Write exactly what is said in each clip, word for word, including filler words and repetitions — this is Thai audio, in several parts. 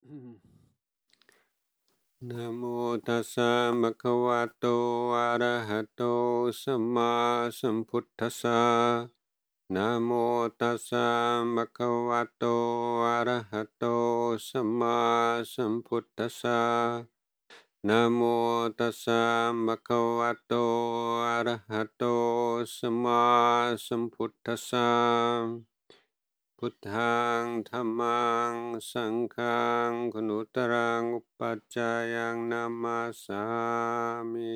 นะโมตัสสะภะคะวะโตอะระหะโตสัมมาสัมพุทธัสสะนะโมตัสสะภะคะวะโตอะระหะโตสัมมาสัมพุทธัสสะนะโมตัสสะภะคะวะโตอะระหะโตสัมมาสัมพุทธัสสะพุทธังธัมมังสังฆังคุณุตรังอุปัชฌายังนามาสามิ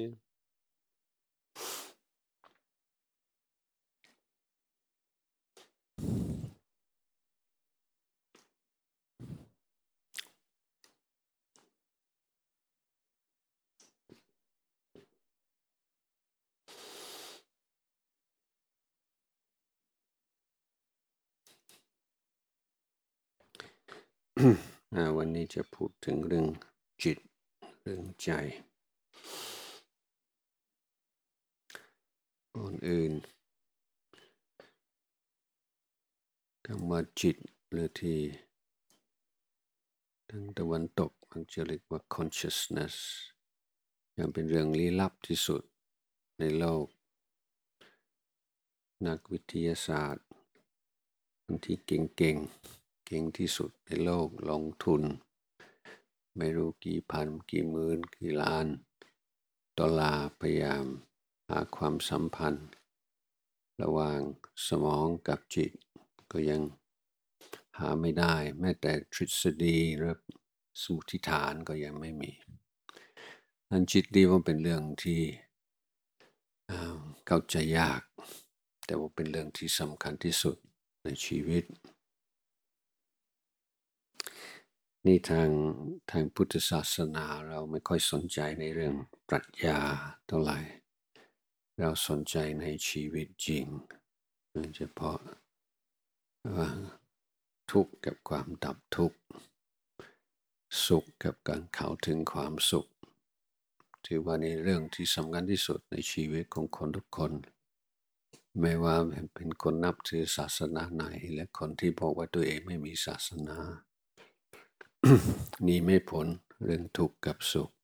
วันนี้จะพูดถึงเรื่องจิตเรื่องใจก่อนอื่นคำว่าจิตหรือที่ทางตะวันตกมักจะเรียกว่า consciousness ยังเป็นเรื่องลี้ลับที่สุดในโลกนักวิทยาศาสตร์คนที่เก่งๆ เก่งที่สุดในโลกลงทุนไม่รู้กี่พันกี่หมื่นกี่ล้านดอลลาร์พยายามหาความสัมพันธ์ระหว่างสมองกับจิตก็ยังหาไม่ได้แม้แต่ทฤษฎีหรือสมมติฐานก็ยังไม่มีนั้นจิตดีว่าเป็นเรื่องที่เข้าใจยากแต่ว่าเป็นเรื่องที่สำคัญที่สุดในชีวิตนี่ทางทางพุทธศาสนาเราไม่ค่อยสนใจในเรื่องปรัชญาเท่าไหร่เราสนใจในชีวิตจริงโดยเฉพาะว่าทุกข์กับความดับทุกข์สุขกับการเข้าถึงความสุขถือว่าในเรื่องที่สำคัญที่สุดในชีวิตของคนทุกคนไม่ว่าเป็นคนนับถือศาสนาไหนและคนที่บอกว่าตัวเองไม่มีศาสนา นี่ไม่พ้นเรื่องทุกข์กับสุข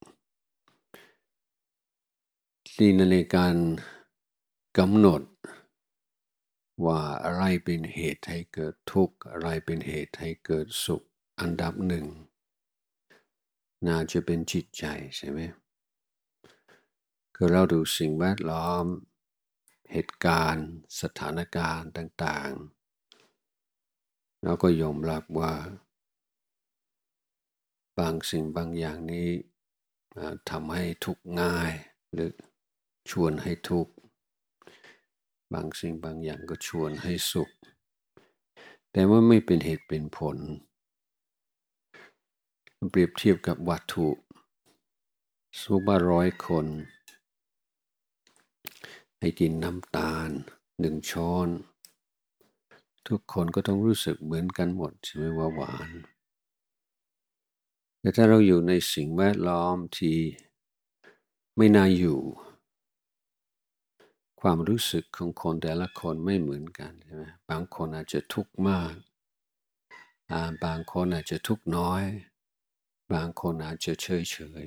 ที่ในการกำหนดว่าอะไรเป็นเหตุให้เกิดทุกข์อะไรเป็นเหตุให้เกิดสุขอันดับหนึ่งน่าจะเป็นจิตใจใช่ไหมคือเราดูสิ่งแวดล้อมเหตุการณ์สถานการณ์ต่างๆเราก็ยอมรับว่าบางสิ่งบางอย่างนี้ทำให้ทุกข์ง่ายหรือชวนให้ทุกข์บางสิ่งบางอย่างก็ชวนให้สุขแต่ว่าไม่เป็นเหตุเป็นผลเปรียบเทียบกับวัตถุสมมุติว่าร้อยคนให้กินน้ำตาลหนึ่งช้อนทุกคนก็ต้องรู้สึกเหมือนกันหมดใช่ไหมว่าหวานแต่ถ้าเราอยู่ในสิ่งแวดล้อมที่ไม่น่าอยู่ความรู้สึกของคนแต่ละคนไม่เหมือนกันใช่ไหมบางคนอาจจะทุกข์มากบางคนอาจจะทุกข์น้อยบางคนอาจจะเฉยเฉย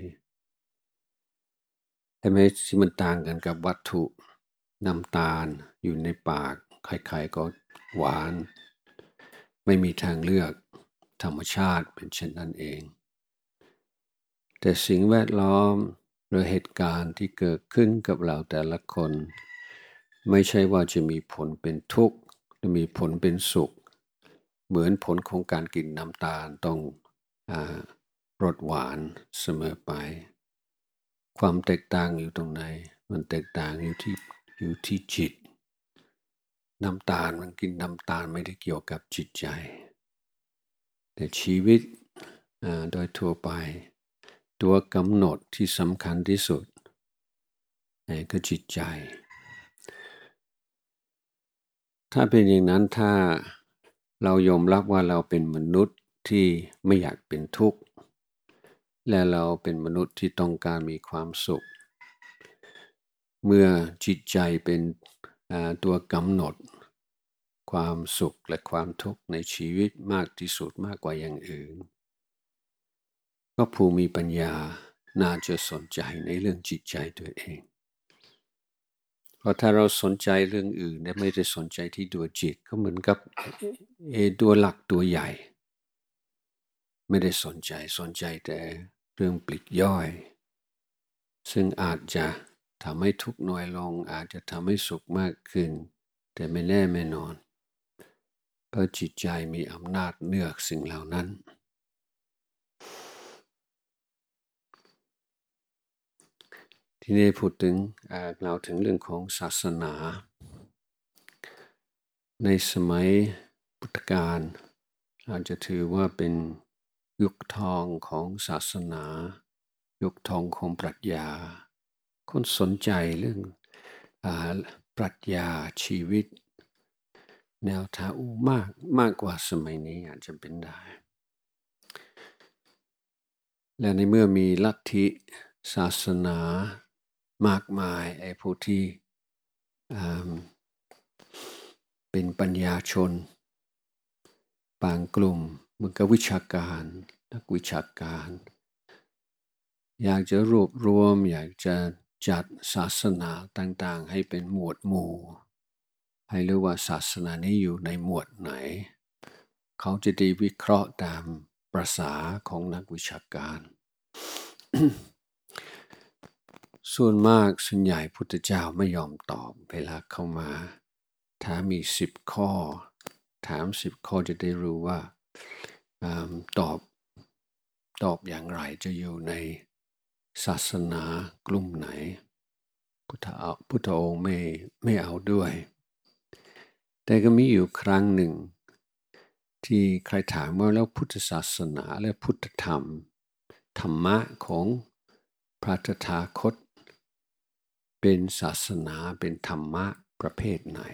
ใช่ไหมที่มันต่างกันกับวัตถุน้ำตาลอยู่ในปากใครๆก็หวานไม่มีทางเลือกธรรมชาติเป็นเช่นนั้นเองแต่สิ่งแวดล้อมหรือเหตุการณ์ที่เกิดขึ้นกับเราแต่ละคนไม่ใช่ว่าจะมีผลเป็นทุกข์หรือมีผลเป็นสุขเหมือนผลของการกินน้ำตาลต้องรสหวานเสมอไปความแตกต่างอยู่ตรงไหนมันแตกต่างอยู่ที่อยู่ที่จิตน้ำตาลมันกินน้ำตาลไม่ได้เกี่ยวกับจิตใจแต่ชีวิตโดยทั่วไปตัวกำหนดที่สำคัญที่สุดก็จิตใจถ้าเป็นอย่างนั้นถ้าเรายอมรับว่าเราเป็นมนุษย์ที่ไม่อยากเป็นทุกข์และเราเป็นมนุษย์ที่ต้องการมีความสุขเมื่อจิตใจเป็นตัวกำหนดความสุขและความทุกข์ในชีวิตมากที่สุดมากกว่าอย่างอื่นก็ผู้มีปัญญาน่าจะสนใจในเรื่องจิตใจตัวเองเพราะถ้าเราสนใจเรื่องอื่นและไม่ได้สนใจที่ตัวจิตก็เหมือนกับเอตัวหลักตัวใหญ่ไม่ได้สนใจสนใจแต่เรื่องปลีกย่อยซึ่งอาจจะทำให้ทุกข์น้อยลงอาจจะทำให้สุขมากขึ้นแต่ไม่แน่ไม่นอนเพราะจิตใจมีอำนาจเหนือสิ่งเหล่านั้นที่นี่พูดถึงกล่าวถึงเรื่องของศาสนาในสมัยพุทธกาลอาจจะถือว่าเป็นยุคทองของศาสนายุคทองของปรัชญาคนสนใจเรื่องปรัชญาชีวิตแนวทางมากมากกว่าสมัยนี้อาจจะเป็นได้และในเมื่อมีลัทธิศาสนามากมายไอ้ผู้ที่เป็นปัญญาชนบางกลุ่มมันก็วิชาการนักวิชาการอยากจะรวบรวมอยากจะจัดศาสนาต่างๆให้เป็นหมวดหมู่ให้รู้ว่าศาสนานี้อยู่ในหมวดไหนเขาจะได้วิเคราะห์ตามประสาของนักวิชาการ ส่วนมากส่วนใหญ่พุทธเจ้าไม่ยอมตอบเวลาเข้ามาถ้ามีสิบข้อถามสิบข้อจะได้รู้ว่าตอบตอบอย่างไรจะอยู่ในศาสนากลุ่มไหนพุทธะพุทธองค์ไม่ไม่เอาด้วยแต่ก็มีอยู่ครั้งหนึ่งที่ใครถามว่าแล้วพุทธศาสนาและพุทธธรรมธรรมะของพระตถาคตเป็นศาสนาเป็นธรรมะประเภทไหน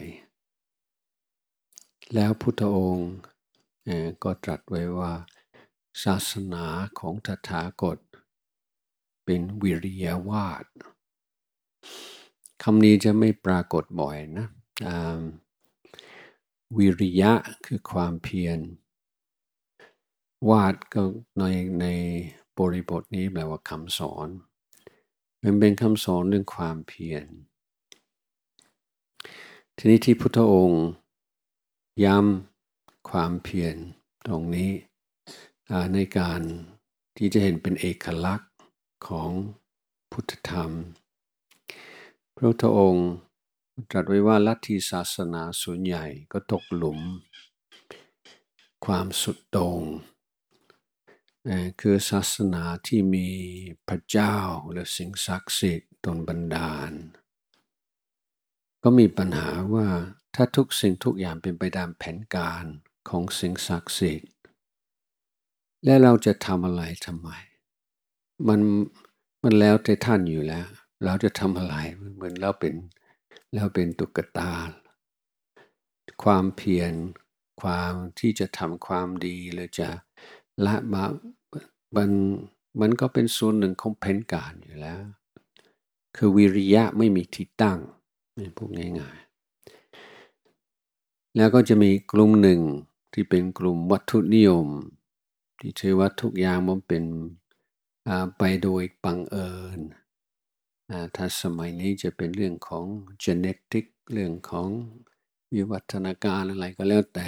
แล้วพุทธองค์ก็ตรัสไว้ว่าศาสนาของตถาคตเป็นวิริยวาทคำนี้จะไม่ปรากฏบ่อยนะวิริยะคือความเพียรวาทก็ในในบริบทนี้แปลว่าคำสอนมันเป็นคำสอนเรื่องความเพียรทีนี้ที่พุทธองค์ย้ำความเพียรตรงนี้ในการที่จะเห็นเป็นเอกลักษณ์ของพุทธธรรมพระพุทธองค์ตรัสไว้ว่าลัทธิศาสนาส่วนใหญ่ก็ตกหลุมความสุดโต่งคือศาสนาที่มีพระเจ้าหรือสิ่งศักดิ์สิทธิ์ตนบันดาลก็มีปัญหาว่าถ้าทุกสิ่งทุกอย่างเป็นไปตามแผนการของสิ่งศักดิ์สิทธิ์และเราจะทำอะไรทำไมมันมันแล้วแต่ท่านอยู่แล้วเราจะทำอะไรเหมือนเราเป็นเราเป็นตุ๊กตาความเพียรความที่จะทำความดีหรือจะละบาปมันมันก็เป็นส่วนหนึ่งของแผนการอยู่แล้วคือวิริยะไม่มีที่ตั้งพูดง่ายๆแล้วก็จะมีกลุ่มหนึ่งที่เป็นกลุ่มวัตถุนิยมที่ถือว่าทุกอย่างมันเป็นไปโดยบังเอิญถ้าสมัยนี้จะเป็นเรื่องของ genetic เรื่องของวิวัฒนาการอะไรก็แล้วแต่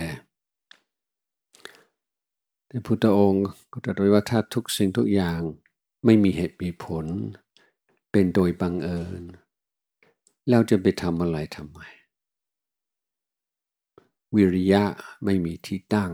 แต่พุทธองค์ก็ตรัสไว้ว่าถ้าทุกสิ่งทุกอย่างไม่มีเหตุมีผลเป็นโดยบังเอิญแล้วจะไปทำอะไรทำไมวิริยะไม่มีที่ตั้ง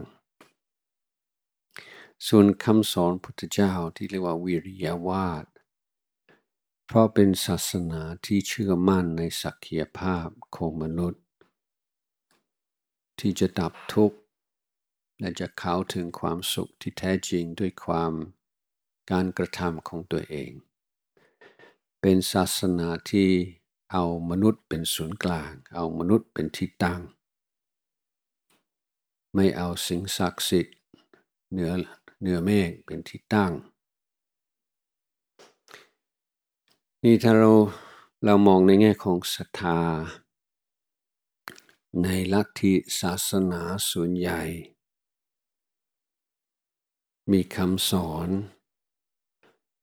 ส่วนคำสอนพุทธเจ้าที่เรียกว่าวิริยวาทเพราะเป็นศาสนาที่เชื่อมั่นในศักยภาพของมนุษย์ที่จะดับทุกข์และจะเข้าถึงความสุขที่แท้จริงด้วยความการกระทำของตัวเองเป็นศาสนาที่เอามนุษย์เป็นศูนย์กลางเอามนุษย์เป็นที่ตั้งไม่เอาสิ่งศักดิ์สิทธิ์เหนือเหนือเมฆเป็นที่ตั้งนี่ถ้าเราเรามองในแง่ของศรัทธาในลัทธิศาสนาส่วนใหญ่มีคำสอน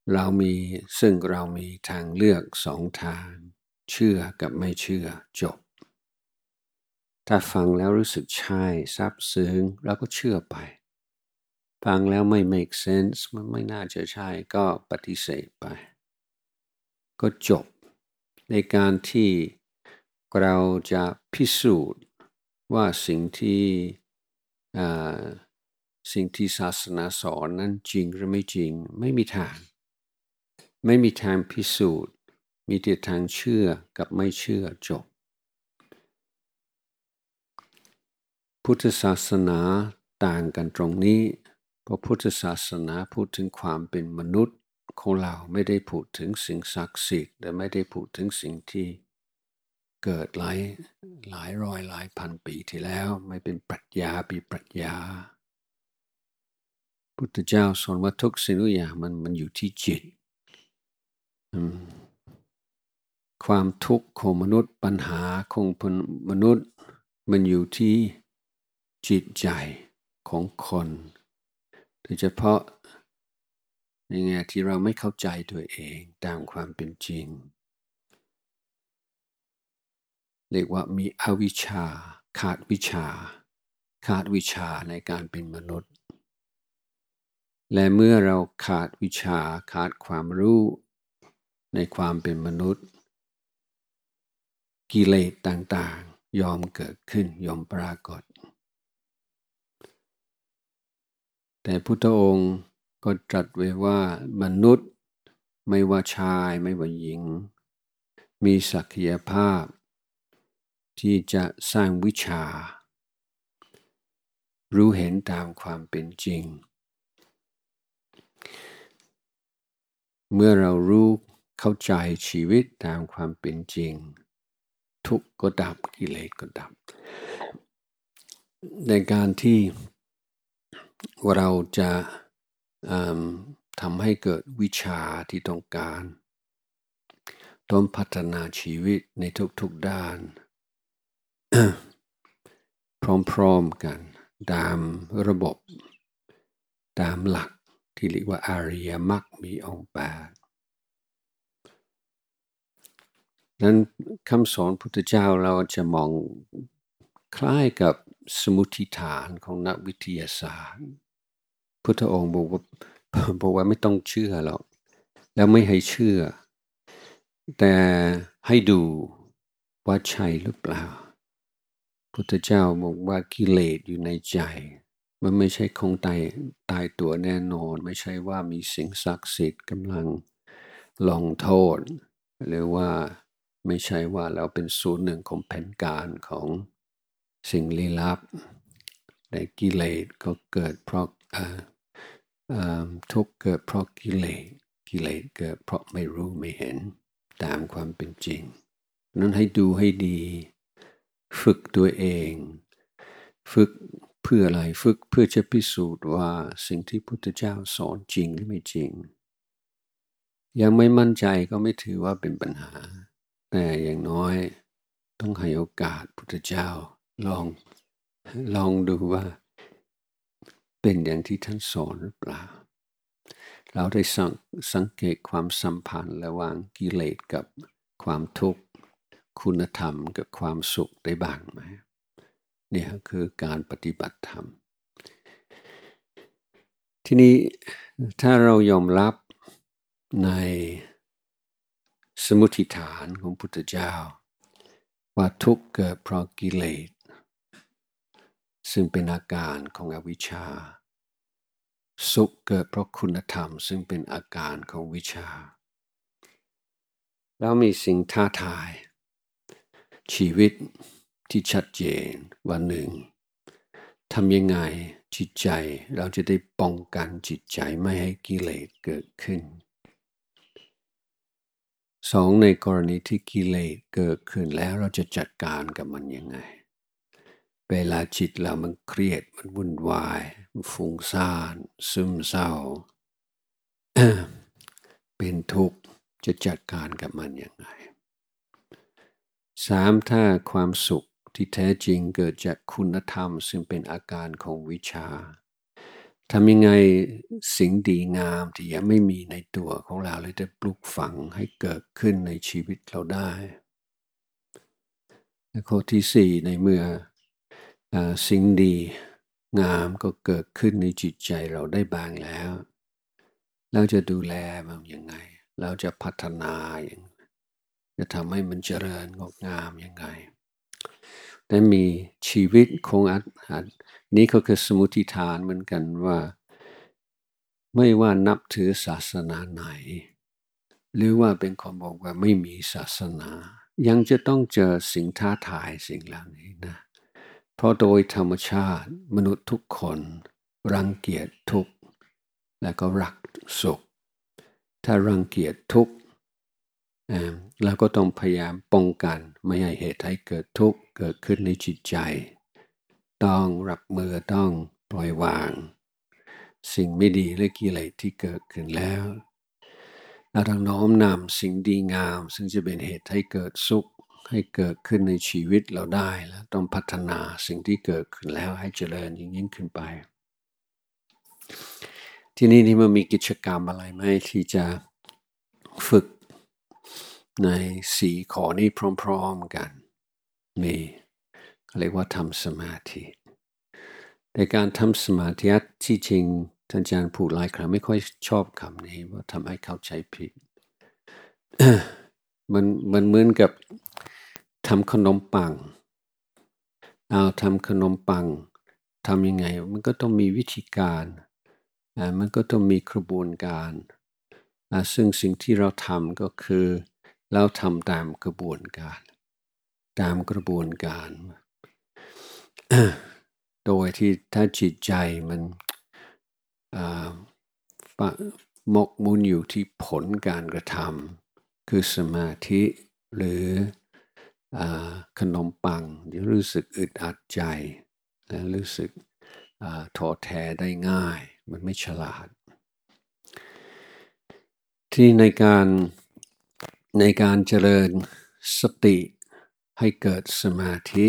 เรามีซึ่งเรามีทางเลือกสองทางเชื่อกับไม่เชื่อจบถ้าฟังแล้วรู้สึกใช่ซาบซึ้งเราก็เชื่อไปฟังแล้วไม่ make sense มันไม่น่าจะใช่ก็ปฏิเสธไปก็จบในการที่เราจะพิสูจน์ว่าสิ่งที่สิ่งที่ศาสนาสอนนั้นจริงหรือไม่จริงไม่มีทางไม่มีทางพิสูจน์มีแต่ทางเชื่อกับไม่เชื่อจบพุทธศาสนาต่างกันตรงนี้เพราะพุทธศาสนาพูดถึงความเป็นมนุษย์ของเราไม่ได้พูดถึงสิ่งศักดิ์สิทธิ์และไม่ได้พูดถึงสิ่งที่เกิดหลายหลายร้อยหลายพันปีที่แล้วไม่เป็นปรัชญาปีปรัชญาพุทธเจ้าสอนว่าทุกสิ่งทุกอย่างมันมันอยู่ที่จิตความทุกข์ของมนุษย์ปัญหาของมนุษย์มันอยู่ที่จิตใจของคนโดยเฉพาะในแง่ที่เราไม่เข้าใจตัวเองตามความเป็นจริงเรียกว่ามีอวิชชาขาดวิชาขาดวิชาในการเป็นมนุษย์และเมื่อเราขาดวิชาขาดความรู้ในความเป็นมนุษย์กิเลสต่างๆยอมเกิดขึ้นยอมปรากฏแต่พุทธองค์ก็ตรัสไว้ว่ามนุษย์ไม่ว่าชายไม่ว่าหญิงมีศักยภาพที่จะสร้างวิชารู้เห็นตามความเป็นจริงเมื่อเรารู้เข้าใจชีวิตตามความเป็นจริงทุกข์ก็ดับกิเลสก็ดับในการที่เราจะทำให้เกิดวิชาที่ต้องการต้องพัฒนาชีวิตในทุกๆด้าน พร้อมๆกันตามระบบตามหลักที่เรียกว่าอริยมรรคมีองค์แปดนั้นคำสอนพุทธเจ้าเราจะมองคล้ายกับสมมุติฐานของนักวิทยาศาสตร์พุทธองค์บอกว่าบอกว่าไม่ต้องเชื่อหรอกแล้วไม่ให้เชื่อแต่ให้ดูว่าใช่หรือเปล่าพุทธเจ้าบอกว่ากิเลสอยู่ในใจมันไม่ใช่คงตายตายตัวแน่นอนไม่ใช่ว่ามีสิ่งศักดิ์สิทธิ์กำลังลงโทษหรือว่าไม่ใช่ว่าเราเป็นส่วนหนึ่งของแผนการของสิ่งลี้ลับแต่กิเลสก็เกิดเพราะทุกข์เกิดเพราะกิเลสกิเลสเกิดเพราะไม่รู้ไม่เห็นตามความเป็นจริงนั้นให้ดูให้ดีฝึกตัวเองฝึกเพื่ออะไรฝึกเพื่อจะพิสูจน์ว่าสิ่งที่พุทธเจ้าสอนจริงหรือไม่จริงยังไม่มั่นใจก็ไม่ถือว่าเป็นปัญหาแต่อย่างน้อยต้องให้โอกาสพุทธเจ้าลองลองดูว่าเป็นอย่างที่ท่านสอนหรือเปล่าเราได้สังสังเกตความสัมพันธ์ระหว่างกิเลสกับความทุกข์คุณธรรมกับความสุขได้บ้างไหมเนี่ยคือการปฏิบัติธรรมทีนี้ถ้าเรายอมรับในสมมุติฐานของพุทธเจ้าว่าทุกข์เกิดเพราะกิเลสซึ่งเป็นอาการของอวิชชาสุขเกิดเพราะคุณธรรมซึ่งเป็นอาการของวิชาแล้วมีสิ่งท้าทายชีวิตที่ชัดเจนว่าหนึ่งทำยังไงจิตใจเราจะได้ป้องกันจิตใจไม่ให้กิเลสเกิดขึ้นสองในกรณีที่กิเลสเกิดขึ้นแล้วเราจะจัดการกับมันยังไงเวลาจิตเรามันเครียดมันวุ่นวายมันฟุ้งซ่านซึมเศร้า เป็นทุกข์จะจัดการกับมันยังไงสามถ้าความสุขที่แท้จริงเกิดจากคุณธรรมซึ่งเป็นอาการของวิชาทำยังไงสิ่งดีงามที่ยังไม่มีในตัวของเราเลยจะปลูกฝังให้เกิดขึ้นในชีวิตเราได้ข้อที่สี่ในเมื่อสิ่งดีงามก็เกิดขึ้นในจิตใจเราได้บ้างแล้วเราจะดูแลมันยังไงเราจะพัฒนาอย่างจะทำให้มันเจริญงอกงามยังไงแต่มีชีวิตคงอัดอัดนี้ก็คือสมมุติฐานเหมือนกันว่าไม่ว่านับถือศาสนาไหนหรือว่าเป็นคนบอกว่าไม่มีศาสนายังจะต้องเจอสิ่งท้าทายสิ่งเหล่านี้นะเพราะโดยธรรมชาติมนุษย์ทุกคนรังเกียจทุกข์และก็รักสุขถ้ารังเกียจทุกข์เราก็ต้องพยายามป้องกันไม่ให้เหตุให้เกิดทุกข์เกิดขึ้นในจิตใจต้องรับมือต้องปล่อยวางสิ่งไม่ดีและกิเลสที่เกิดขึ้นแล้วเราต้องน้อมนำสิ่งดีงามซึ่งจะเป็นเหตุให้เกิดสุขให้เกิดขึ้นในชีวิตเราได้แล้วต้องพัฒนาสิ่งที่เกิดขึ้นแล้วให้เจริญยิ่งยิ่งขึ้นไปที่นี่นี่มันมีกิจกรรมอะไรไหมที่จะฝึกในสี่ข้อนี้พร้อมๆกันมีเรียกว่าทำสมาธิในการทำสมาธิที่จริงท่านอาจารย์พูดหลายครั้งไม่ค่อยชอบคำนี้ว่าทำให้เข้าใจผิด มันมันเหมือนกับทำขนมปังเอาทำขนมปังทำยังไงมันก็ต้องมีวิธีการอ่ามันก็ต้องมีกระบวนการอ่าซึ่งสิ่งที่เราทำก็คือเราทำตามกระบวนการตามกระบวนการ โดยที่ถ้าจิตใจมันหมกมุ่นอยู่ที่ผลการกระทำคือสมาธิหรือขนมปังที่รู้สึกอึดอัดใจและรู้สึกท้อแท้ได้ง่ายมันไม่ฉลาดที่ในการในการเจริญสติให้เกิดสมาธิ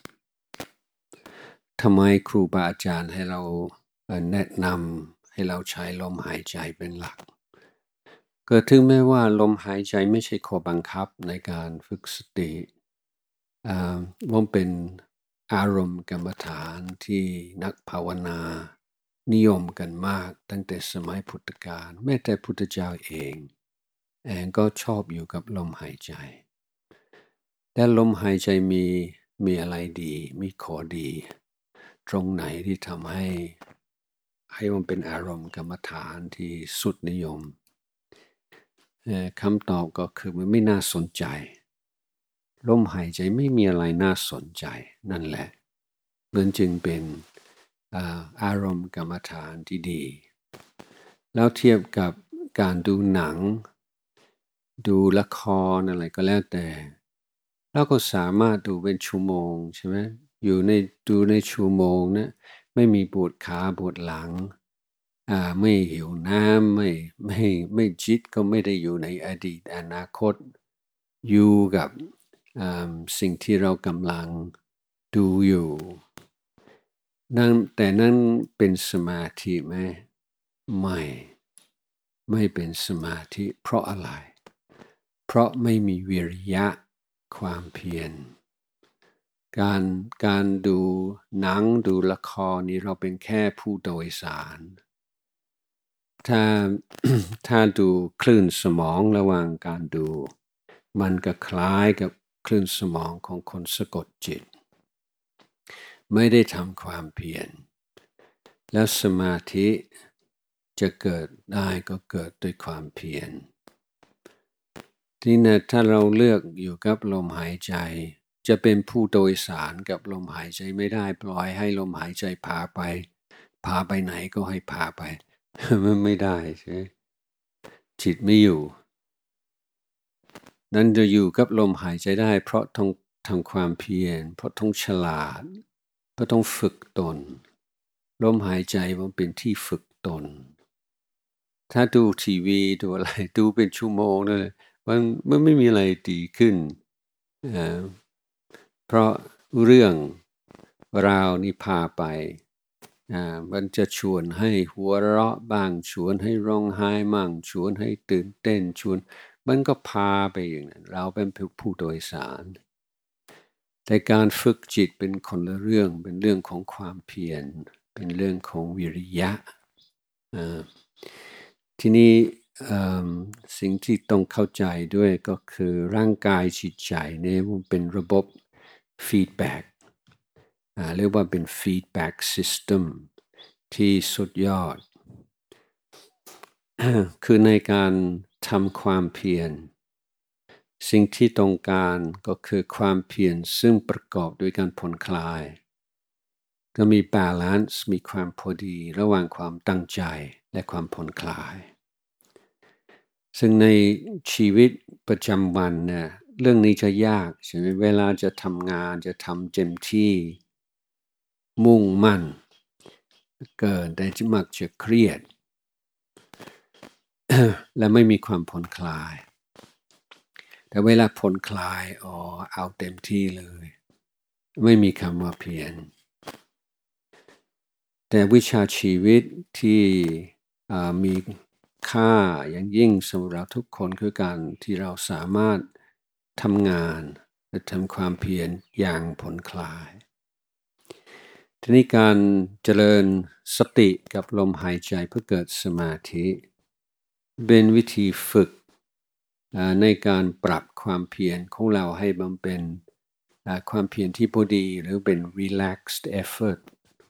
ทำไมครูบาอาจารย์ให้เราแนะนำให้เราใช้ลมหายใจเป็นหลักก็ถึงแม้ว่าลมหายใจไม่ใช่ข้อบังคับในการฝึกสติมันเป็นอารมณ์กรรมฐานที่นักภาวนานิยมกันมากตั้งแต่สมัยพุทธกาลแม้แต่พุทธเจ้าเองเองก็ชอบอยู่กับลมหายใจแต่ลมหายใจมีมีอะไรดีมีข้อดีตรงไหนที่ทำให้ให้มันเป็นอารมณ์กรรมฐานที่สุดนิยมคำตอบก็คือมันไม่น่าสนใจลมหายใจไม่มีอะไรน่าสนใจนั่นแหละมันจึงเป็นอารมณ์กรรมฐานที่ดีแล้วเทียบกับการดูหนังดูละครอะไรก็แล้วแต่เราก็สามารถดูเป็นชั่วโมงใช่ไหมอยู่ในดูในชั่วโมงนะไม่มีปวดขาปวดหลังอ่าไม่หิวน้ำไม่ไม่ไม่จิตก็ไม่ได้อยู่ในอดีตอนาคตอยู่กับสิ่งที่เรากำลังดูอยู่นั่นแต่นั่นเป็นสมาธิไหมไม่ไม่เป็นสมาธิเพราะอะไรเพราะไม่มีวิริยะความเพียรการการดูหนังดูละครนี้เราเป็นแค่ผู้โดยสารถ้า ถ้าดูคลื่นสมองระหว่างการดูมันก็คล้ายกับคลื่นสมองของคนสะกดจิตไม่ได้ทำความเพียรแล้วสมาธิจะเกิดได้ก็เกิดด้วยความเพียรที่นี่ถ้าเราเลือกอยู่กับลมหายใจจะเป็นผู้โดยสารกับลมหายใจไม่ได้ปล่อยให้ลมหายใจพาไปพาไปไหนก็ให้พาไปมันไม่ได้ใช่จิตไม่อยู่นั้นจะอยู่กับลมหายใจได้เพราะต้องทำความเพียรเพราะต้องฉลาดเพราะต้องฝึกตนลมหายใจมันเป็นที่ฝึกตนถ้าดูทีวีดูอะไรดูเป็นชั่วโมงเลยมันมันไม่มีอะไรดีขึ้นเพราะเรื่องราวนี่พาไปอ่ามันจะชวนให้หัวเราะบ้างชวนให้ร้องไห้มั่งชวนให้ตื่นเต้นชวนมันก็พาไปอย่างนั้นเราเป็นผู้โดยสารแต่การฝึกจิตเป็นคนละเรื่องเป็นเรื่องของความเพียรเป็นเรื่องของวิริยะอ่าทีนี้สิ่งที่ต้องเข้าใจด้วยก็คือร่างกายจิตใจเนี่ยมันเป็นระบบ feedback อ่าเรียกว่าเป็น feedback system ที่สุดยอด คือในการทำความเพียรสิ่งที่ต้องการก็คือความเพียรซึ่งประกอบด้วยการผ่อนคลายก็มี balance มีความพอดีระหว่างความตั้งใจและความผ่อนคลายซึ่งในชีวิตประจำวันเนี่ยเรื่องนี้จะยากใช่ไหมเวลาจะทำงานจะทำเต็มที่มุ่งมั่นเกินแต่จะมักจะเครียด และไม่มีความผ่อนคลายแต่เวลาผ่อนคลายอ๋อเอาเต็มที่เลยไม่มีคำว่าเพียรแต่วิชาชีวิตที่มีค่าอย่างยิ่งสำหรับทุกคนคือการที่เราสามารถทำงานและทำความเพียรอย่างผ่อนคลายทีนี้การเจริญสติกับลมหายใจเพื่อเกิดสมาธิเป็นวิธีฝึกในการปรับความเพียรของเราให้มันเป็นความเพียรที่พอดีหรือเป็น relaxed effort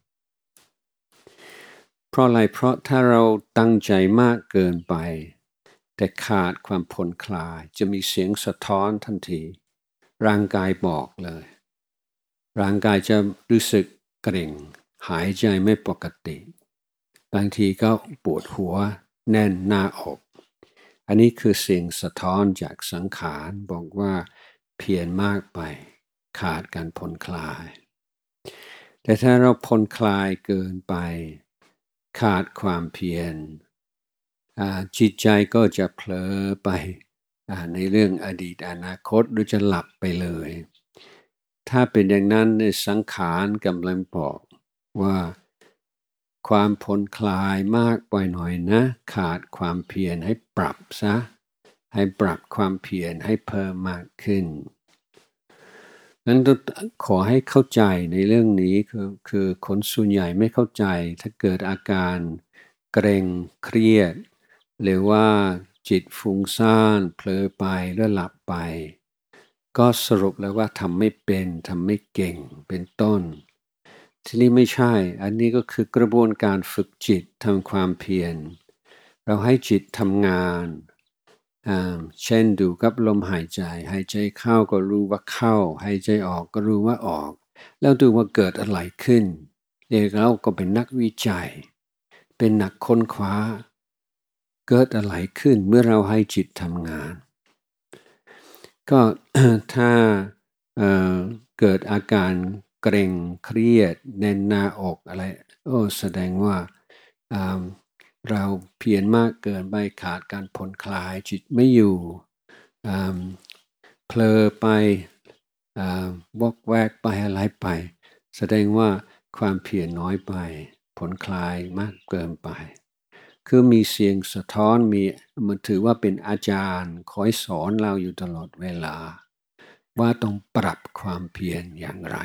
เพราะอะไรเพราะถ้าเราตั้งใจมากเกินไปแต่ขาดความผ่อนคลายจะมีเสียงสะท้อนทันทีร่างกายบอกเลยร่างกายจะรู้สึกเกร็งหายใจไม่ปกติบางทีก็ปวดหัวแน่นหน้าอกอันนี้คือเสียงสะท้อนจากสังขารบอกว่าเพียรมากไปขาดการผ่อนคลายแต่ถ้าเราผ่อนคลายเกินไปขาดความเพียรจิตใจก็จะเผลอไปในเรื่องอดีตอนาคตหรือจะหลับไปเลยถ้าเป็นอย่างนั้นในสังขารกำลังบอกว่าความผ่อนคลายมากไปหน่อยนะขาดความเพียรให้ปรับซะให้ปรับความเพียรให้เพิ่มมากขึ้นนั้นขอให้เข้าใจในเรื่องนี้คือคือคนส่วนใหญ่ไม่เข้าใจถ้าเกิดอาการเกรงเครียดหรือว่าจิตฟุ้งซ่านเผลอไปแล้วหลับไปก็สรุปแล้วว่าทำไม่เป็นทำไม่เก่งเป็นต้นทีนี้ไม่ใช่อันนี้ก็คือกระบวนการฝึกจิตทำความเพียรเราให้จิตทำงานเช่นดูกับลมหายใจหายใจเข้าก็รู้ว่าเข้าหายใจออกก็รู้ว่าออกแล้วดูว่าเกิดอะไรขึ้นเด็กเราก็เป็นนักวิจัยเป็นนักค้นคว้าเกิดอะไรขึ้นเมื่อเราให้จิตทำงานก็ถ้า เอ่อ เกิดอาการเกร็งเครียดแน่นหน้าอกอะไรโอ้แสดงว่าเราเพียรมากเกินไปขาดการผ่อนคลายจิตไม่อยู่เผลอไปวอกแวกไปอะไรไปแสดงว่าความเพียรน้อยไปผ่อนคลายมากเกินไปคือมีเสียงสะท้อนมีมันถือว่าเป็นอาจารย์คอยสอนเราอยู่ตลอดเวลาว่าต้องปรับความเพียรอย่างไร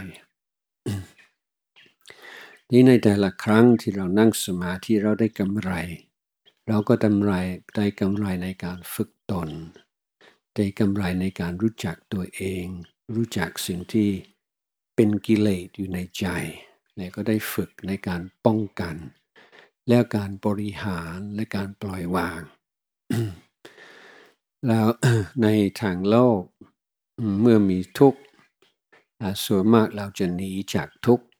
นี่ในแต่ละครั้งที่เรานั่งสมาธิเราได้กำไรเราก็กำไรได้กำไรในการฝึกตนได้กำไรในการรู้จักตัวเองรู้จักสิ่งที่เป็นกิเลสอยู่ในใจและก็ได้ฝึกในการป้องกันและการบริหารและการปล่อยวาง แล้วในทางโลกเมื่อมีทุกข์ส่วนมากเราจะหนีจากทุกข์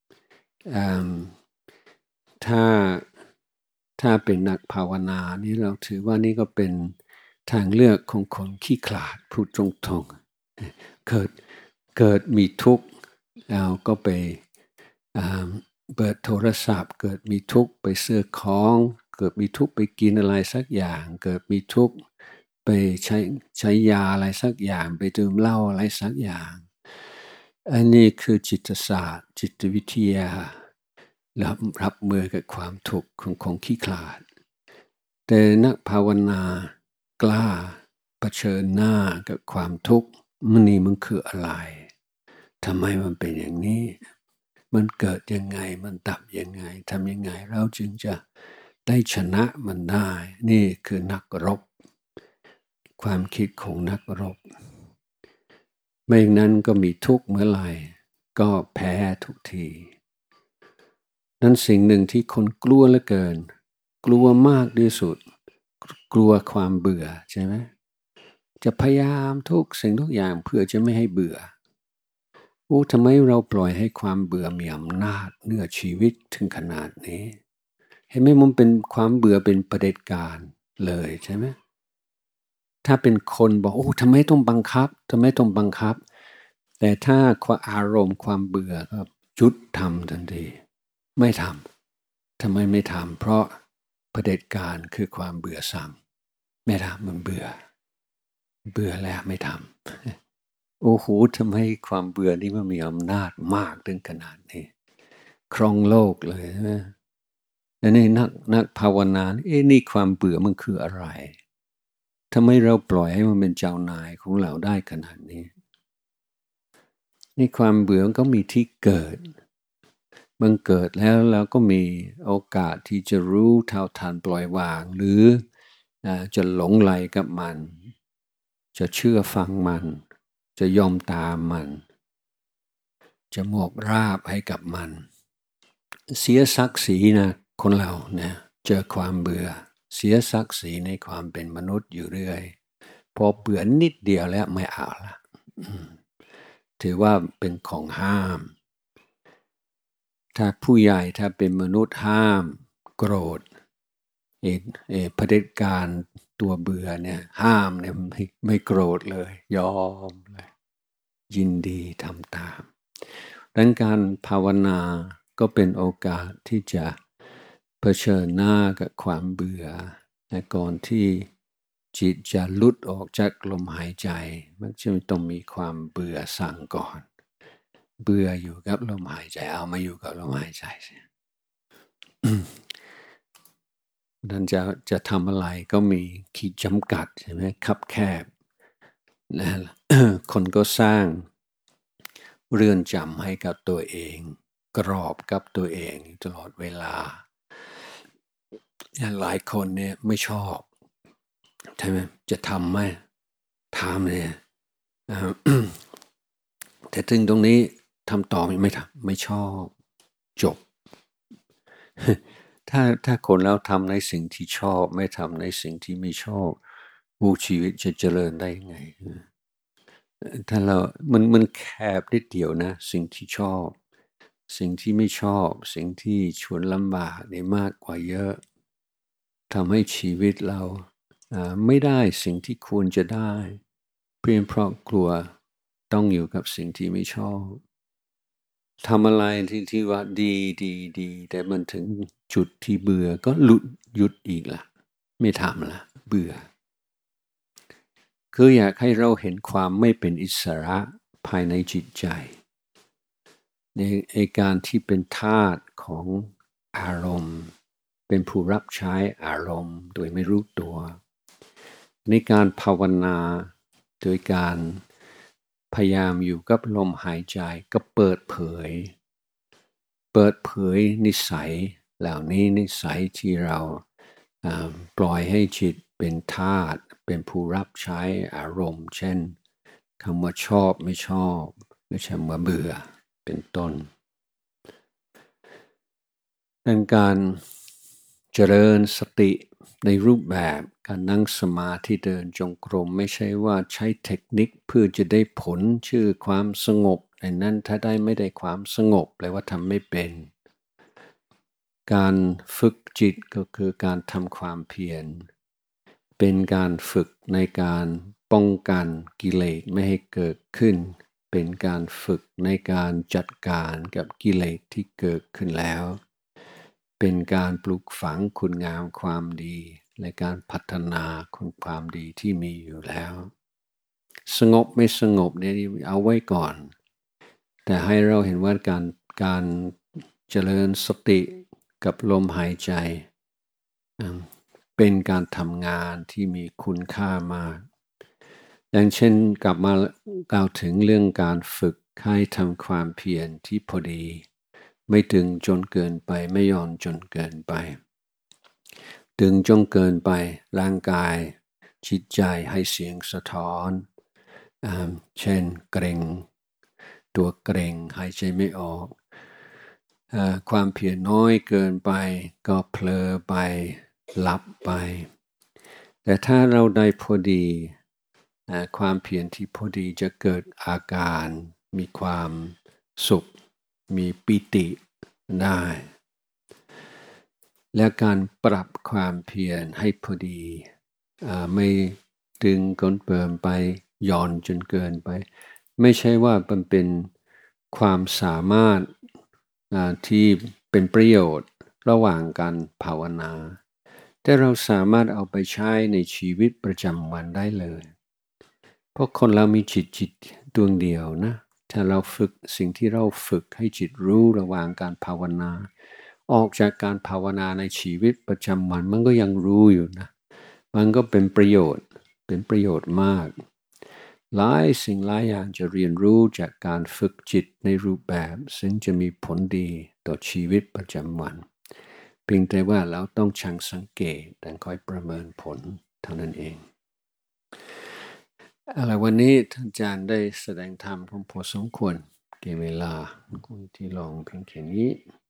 ถ้าถ้าเป็นนักภาวนานี่เราถือว่านี่ก็เป็นทางเลือกของคนขี้ขลาดพูดตรงๆเกิดเกิดมีทุกข์เราก็ไปเปิดโทรศัพท์เกิดมีทุกข์ไปซื้อของเกิดมีทุกข์ไปกินอะไรสักอย่างเกิดมีทุกข์ไปใช้ใช้ยาอะไรสักอย่างไปดื่มเหล้าอะไรสักอย่างอันนี้คือจิตศาสตร์จิตวิทยารับรับมือกับความทุกข์ของคงขี้ขลาดแต่นักภาวนากล้าเผชิญหน้ากับความทุกข์มันนี่มันคืออะไรทำไมมันเป็นอย่างนี้มันเกิดยังไงมันดับยังไงทำยังไงเราจึงจะได้ชนะมันได้นี่คือนักรบความคิดของนักรบไม่อย่างนั้นก็มีทุกข์เมื่อไหร่ก็แพ้ทุกทีนั้นสิ่งหนึ่งที่คนกลัวเหลือเกินกลัวมากที่สุดกลัวความเบื่อใช่ไหมจะพยายามทุกสิ่งทุกอย่างเพื่อจะไม่ให้เบื่อโอ้ทำไมเราปล่อยให้ความเบื่อมีอำนาจเหนือชีวิตถึงขนาดนี้เห็นไหมมันเป็นความเบื่อเป็นเผด็จการเลยใช่ไหมถ้าเป็นคนบอกโอ้ทำไมต้องบังคับทำไมต้องบังคับแต่ถ้าความอารมณ์ความเบื่อก็จุดทำทันทีไม่ทำทำไมไม่ทำเพราะเผด็จการคือความเบื่อซ้ำไม่ทำมันเบื่อเบื่อแล้วไม่ทำโอ้โหทำไมความเบื่อนี่มันมีอำนาจมากถึงขนาดนี้ครองโลกเลยนะแล้วนี่นักนักภาวนาเอ๊ะนี่ความเบื่อมันคืออะไรทำไมเราปล่อยให้มันเป็นเจ้านายของเราได้ขนาดนี้นี่ความเบื่อมันก็มีที่เกิดมันเกิดแล้วเราก็มีโอกาสที่จะรู้เท่าทันปล่อยวางหรือจะหลงไหลกับมันจะเชื่อฟังมันจะยอมตามมันจะหมอบราบให้กับมันเสียศักดิ์ศรีนะคนเราเนี่ยเจอความเบื่อเสียศักดิ์ศรีในความเป็นมนุษย์อยู่เรื่อยพอเบื่อนิดเดียวแล้วไม่เอาละถือว่าเป็นของห้ามถ้าผู้ใหญ่ถ้าเป็นมนุษย์ห้ามโกรธเอเอเผด็จการตัวเบื่อเนี่ยห้ามเนี่ยไม่ไม่โกรธเลยยอมเลยยินดีทำตามดังการภาวนาก็เป็นโอกาสที่จะเผชิญหน้ากับความเบื่อและก่อนที่จิตจะหลุดออกจากลมหายใจมันจะต้องมีความเบื่อสั่งก่อนเบื่ออยู่กับลมหายใจเอามาอยู่กับลมหายใจดันจะจะทำอะไรก็มีขีดจำกัดใช่ไหมคับแคบนะคนก็สร้างเรือนจำให้กับตัวเองกรอบกับตัวเองตลอดเวลาหลายคนเนี่ยไม่ชอบใช่ไหมจะทำไหมทำเนี่ยแต่ถึงตรงนี้ทำต่อไม่ทำไม่ชอบจบถ้าถ้าคนแล้วทำในสิ่งที่ชอบไม่ทำในสิ่งที่ไม่ชอบวูชีวิตจะเจริญได้ยังไงถ้าเรามันมันแคบนิดเดียวนะสิ่งที่ชอบสิ่งที่ไม่ชอบสิ่งที่ชวนลำบากได้มากกว่าเยอะทำให้ชีวิตเราไม่ได้สิ่งที่ควรจะได้เพียงเพราะกลัวต้องอยู่กับสิ่งที่ไม่ชอบทำอะไรที่ที่ว่าดีดีดีแต่มันถึงจุดที่เบื่อก็หลุดหยุดอีกละไม่ทำละเบื่อคืออยากให้เราเห็นความไม่เป็นอิสระภายในจิตใจในในการที่เป็นทาสของอารมณ์เป็นผู้รับใช้อารมณ์โดยไม่รู้ตัวในการภาวนาโดยการพยายามอยู่กับลมหายใจก็เปิดเผยเปิดเผยนิสัยเหล่านี้นิสัยที่เราปล่อยให้จิตเป็นทาสเป็นผู้รับใช้อารมณ์เช่นคำว่าชอบไม่ชอบไม่ใช่ว่าเบื่อเป็นต้นดังการเจริญสติในรูปแบบการนั่งสมาธิเดินจงกรมไม่ใช่ว่าใช้เทคนิคเพื่อจะได้ผลชื่อความสงบในนั้นถ้าได้ไม่ได้ความสงบแปลว่าทำไม่เป็นการฝึกจิตก็คือการทำความเพียรเป็นการฝึกในการป้องกันกิเลสไม่ให้เกิดขึ้นเป็นการฝึกในการจัดการกับกิเลสที่เกิดขึ้นแล้วเป็นการปลูกฝังคุณงามความดีและการพัฒนาคุณความดีที่มีอยู่แล้วสงบไม่สงบเนี่ยเอาไว้ก่อนแต่ให้เราเห็นว่าการการเจริญสติกับลมหายใจเป็นการทำงานที่มีคุณค่ามากอย่างเช่นกลับมากล่าวถึงเรื่องการฝึกให้ทำความเพียรที่พอดีไม่ตึงจนเกินไปไม่หย่อนจนเกินไปตึงจนเกินไปร่างกายจิตใจให้เสียงสะท้อนเช่นเกร็งตัวเกร็งหายใจไม่ออกความเพียรน้อยเกินไปก็เผลอไปหลับไปแต่ถ้าเราได้พอดีความเพียรที่พอดีจะเกิดอาการมีความสุขมีปิติได้และการปรับความเพียรให้พอดีไม่ตึงจนเกินไปหย่อนจนเกินไปไม่ใช่ว่ามันเป็นความสามารถที่เป็นประโยชน์ระหว่างการภาวนาแต่เราสามารถเอาไปใช้ในชีวิตประจำวันได้เลยเพราะคนเรามีจิตจิตดวงเดียวนะถ้าเราฝึกสิ่งที่เราฝึกให้จิตรู้ระหว่างการภาวนาออกจากการภาวนาในชีวิตประจำวันมันก็ยังรู้อยู่นะมันก็เป็นประโยชน์เป็นประโยชน์มากหลายสิ่งหลายอย่างจะเรียนรู้จากการฝึกจิตในรูปแบบซึ่งจะมีผลดีต่อชีวิตประจำวันเพียงแต่ว่าเราต้องช่างสังเกตและคอยประเมินผลเท่านั้นเองอะไรวันนี้ท่านอาจารย์ได้แสดงธรรมพอสมควรเก็บเวลาคุณที่ลองเพียงแค่นี้